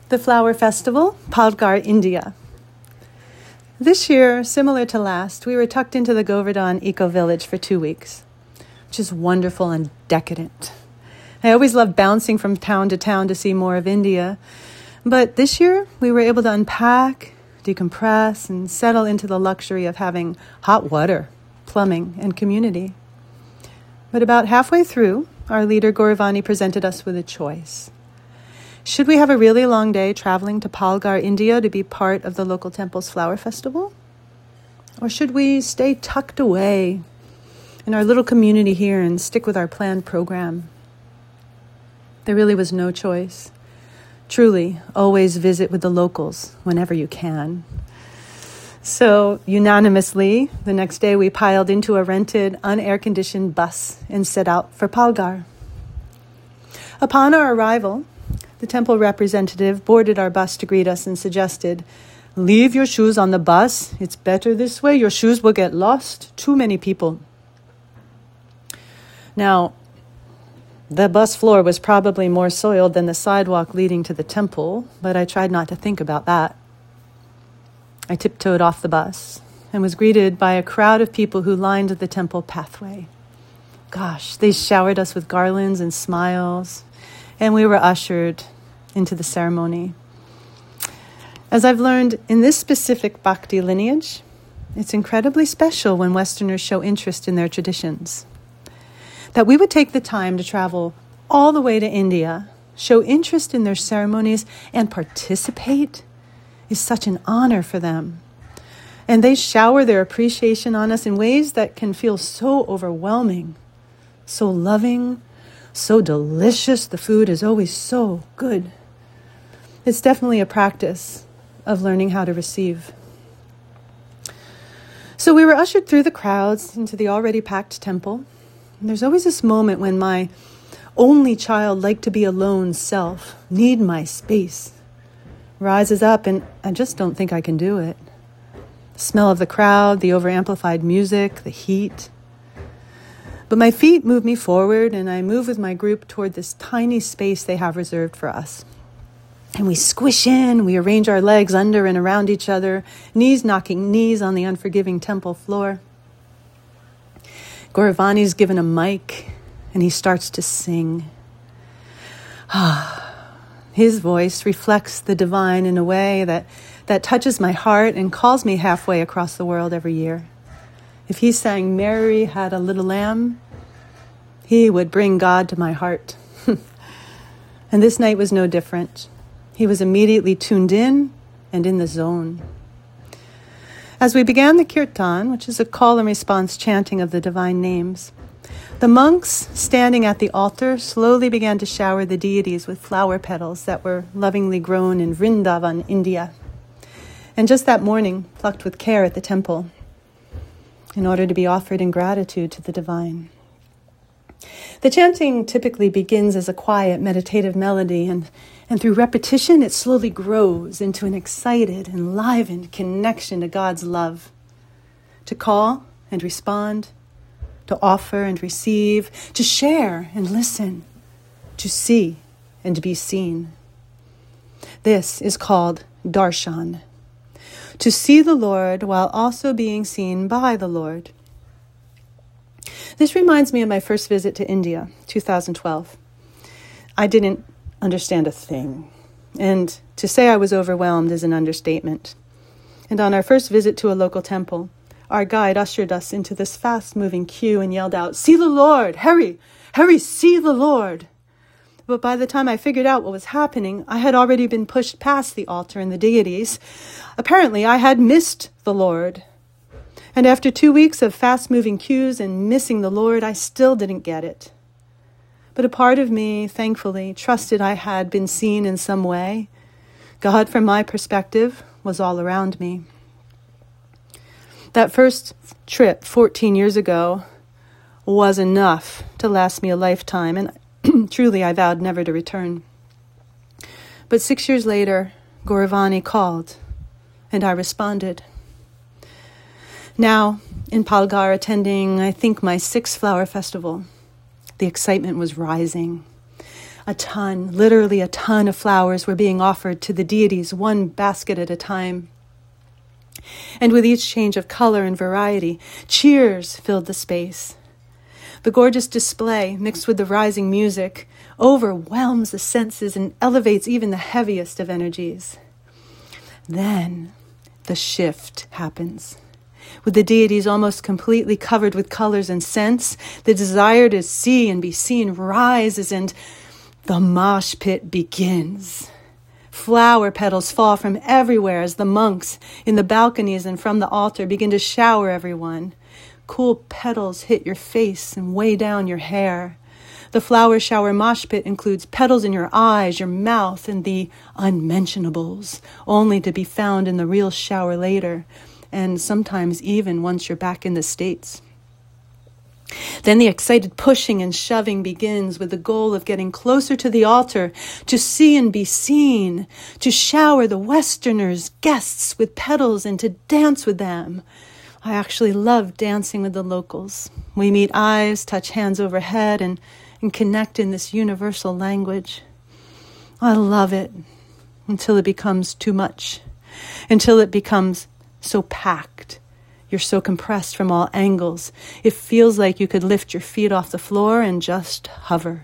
The Flower Festival, Palghar, India. This year, similar to last, we were tucked into the Govardhan Eco-Village for 2 weeks, which is wonderful and decadent. I always love bouncing from town to see more of India, but this year we were able to unpack, decompress, and settle into the luxury of having hot water, plumbing, and community. But about halfway through, our leader Gauravani presented us with a choice. Should we have a really long day traveling to Palghar, India to be part of the local temple's flower festival? Or should we stay tucked away in our little community here and stick with our planned program? There really was no choice. Truly, always visit with the locals whenever you can. So, unanimously, the next day we piled into a rented, unair-conditioned bus and set out for Palghar. Upon our arrival, the temple representative boarded our bus to greet us and suggested, "Leave your shoes on the bus. It's better this way. Your shoes will get lost. Too many people." Now, the bus floor was probably more soiled than the sidewalk leading to the temple, but I tried not to think about that. I tiptoed off the bus and was greeted by a crowd of people who lined the temple pathway. Gosh, they showered us with garlands and smiles, and we were ushered into the ceremony. As I've learned in this specific Bhakti lineage, it's incredibly special when Westerners show interest in their traditions. That we would take the time to travel all the way to India, show interest in their ceremonies, and participate is such an honor for them. And they shower their appreciation on us in ways that can feel so overwhelming, so loving, so delicious. The food is always so good. It's definitely a practice of learning how to receive. So we were ushered through the crowds into the already packed temple. And there's always this moment when my only child, like to be alone self, need my space, rises up, and I just don't think I can do it. The smell of the crowd, the over-amplified music, the heat. But my feet move me forward, and I move with my group toward this tiny space they have reserved for us. And we squish in, we arrange our legs under and around each other, knees knocking knees on the unforgiving temple floor. Gauravani's given a mic, and he starts to sing. His voice reflects the divine in a way that touches my heart and calls me halfway across the world every year. If he sang Mary Had a Little Lamb, he would bring God to my heart. And this night was no different. He was immediately tuned in and in the zone. As we began the kirtan, which is a call and response chanting of the divine names, the monks standing at the altar slowly began to shower the deities with flower petals that were lovingly grown in Vrindavan, India, and just that morning plucked with care at the temple in order to be offered in gratitude to the divine. The chanting typically begins as a quiet, meditative melody, and through repetition, it slowly grows into an excited, enlivened connection to God's love, to call and respond, to offer and receive, to share and listen, to see and to be seen. This is called darshan, to see the Lord while also being seen by the Lord. This reminds me of my first visit to India, 2012. I didn't understand a thing, and to say I was overwhelmed is an understatement. And on our first visit to a local temple, our guide ushered us into this fast-moving queue and yelled out, "See the Lord! Hurry! Hurry, see the Lord!" But by the time I figured out what was happening, I had already been pushed past the altar and the deities. Apparently, I had missed the Lord. And after 2 weeks of fast-moving queues and missing the Lord, I still didn't get it. But a part of me, thankfully, trusted I had been seen in some way. God, from my perspective, was all around me. That first trip 14 years ago was enough to last me a lifetime, and truly I vowed never to return. But 6 years later, Gauravani called, and I responded. Now, in Palghar, attending, I think, my 6th flower festival, the excitement was rising. A ton, literally a ton of flowers were being offered to the deities, one basket at a time. And with each change of color and variety, cheers filled the space. The gorgeous display, mixed with the rising music, overwhelms the senses and elevates even the heaviest of energies. Then the shift happens. With the deities almost completely covered with colors and scents, the desire to see and be seen rises and the mosh pit begins. Flower petals fall from everywhere as the monks in the balconies and from the altar begin to shower everyone. Cool petals hit your face and weigh down your hair. The flower shower mosh pit includes petals in your eyes, your mouth, and the unmentionables, only to be found in the real shower later, and sometimes even once you're back in the States. Then the excited pushing and shoving begins with the goal of getting closer to the altar, to see and be seen, to shower the Westerners, guests with petals and to dance with them. I actually love dancing with the locals. We meet eyes, touch hands overhead, and connect in this universal language. I love it until it becomes too much, until it becomes so packed. You're so compressed from all angles. It feels like you could lift your feet off the floor and just hover.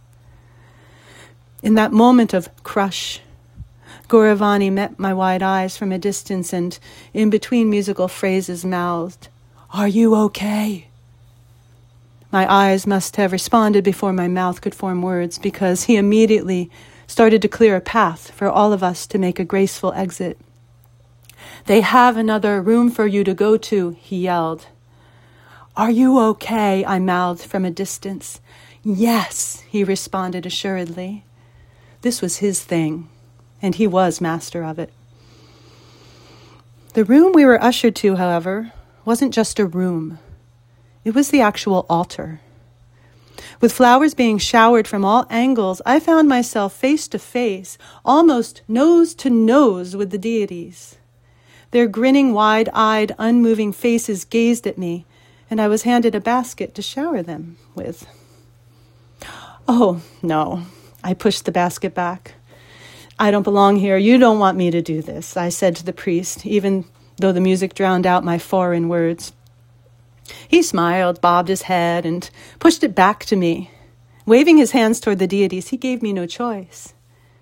In that moment of crush, Gauravani met my wide eyes from a distance and, in between musical phrases, mouthed, "Are you okay?" My eyes must have responded before my mouth could form words, because he immediately started to clear a path for all of us to make a graceful exit. "They have another room for you to go to," he yelled. "Are you okay?" I mouthed from a distance. "Yes," he responded assuredly. This was his thing, and he was master of it. The room we were ushered to, however, wasn't just a room. It was the actual altar. With flowers being showered from all angles, I found myself face to face, almost nose to nose with the deities. Their grinning, wide-eyed, unmoving faces gazed at me, and I was handed a basket to shower them with. "Oh, no," I pushed the basket back. "I don't belong here. You don't want me to do this," I said to the priest, even though the music drowned out my foreign words. He smiled, bobbed his head, and pushed it back to me. Waving his hands toward the deities, he gave me no choice.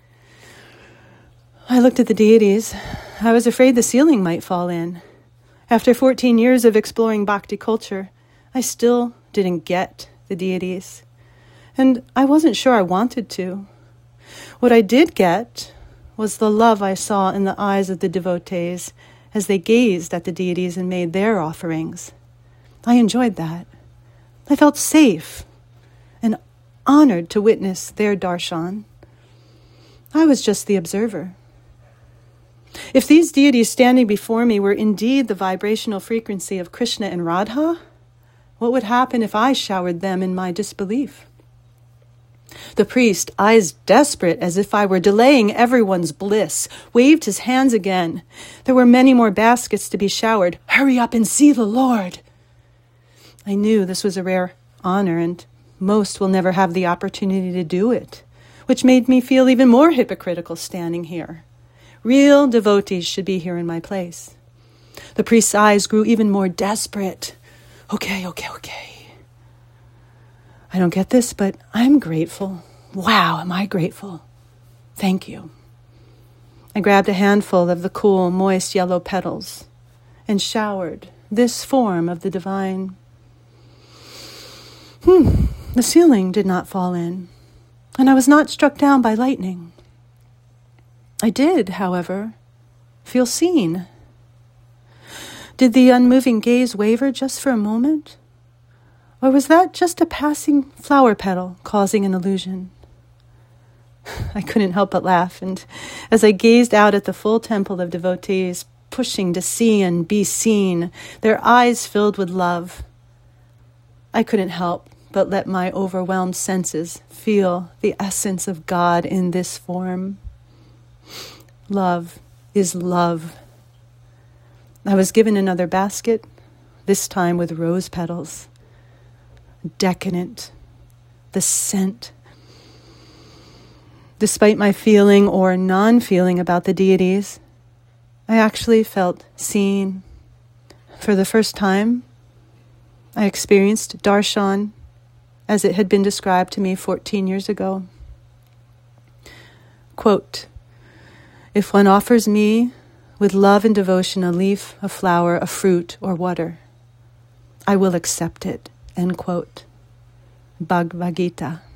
I looked at the deities. I was afraid the ceiling might fall in. After 14 years of exploring Bhakti culture, I still didn't get the deities. And I wasn't sure I wanted to. What I did get was the love I saw in the eyes of the devotees as they gazed at the deities and made their offerings. I enjoyed that. I felt safe and honored to witness their darshan. I was just the observer. If these deities standing before me were indeed the vibrational frequency of Krishna and Radha, what would happen if I showered them in my disbelief? The priest, eyes desperate as if I were delaying everyone's bliss, waved his hands again. There were many more baskets to be showered. "Hurry up and see the Lord." I knew this was a rare honor, and most will never have the opportunity to do it, which made me feel even more hypocritical standing here. Real devotees should be here in my place. The priest's eyes grew even more desperate. Okay. I don't get this, but I'm grateful. Wow, am I grateful. Thank you. I grabbed a handful of the cool, moist yellow petals and showered this form of the divine. The ceiling did not fall in, and I was not struck down by lightning. I did, however, feel seen. Did the unmoving gaze waver just for a moment? Or was that just a passing flower petal causing an illusion? I couldn't help but laugh, and as I gazed out at the full temple of devotees pushing to see and be seen, their eyes filled with love, I couldn't help but let my overwhelmed senses feel the essence of God in this form. Love is love. I was given another basket, this time with rose petals. Decadent. The scent. Despite my feeling or non-feeling about the deities, I actually felt seen. For the first time, I experienced darshan as it had been described to me 14 years ago. Quote, "If one offers me with love and devotion a leaf, a flower, a fruit, or water, I will accept it." End quote. Bhagavad Gita.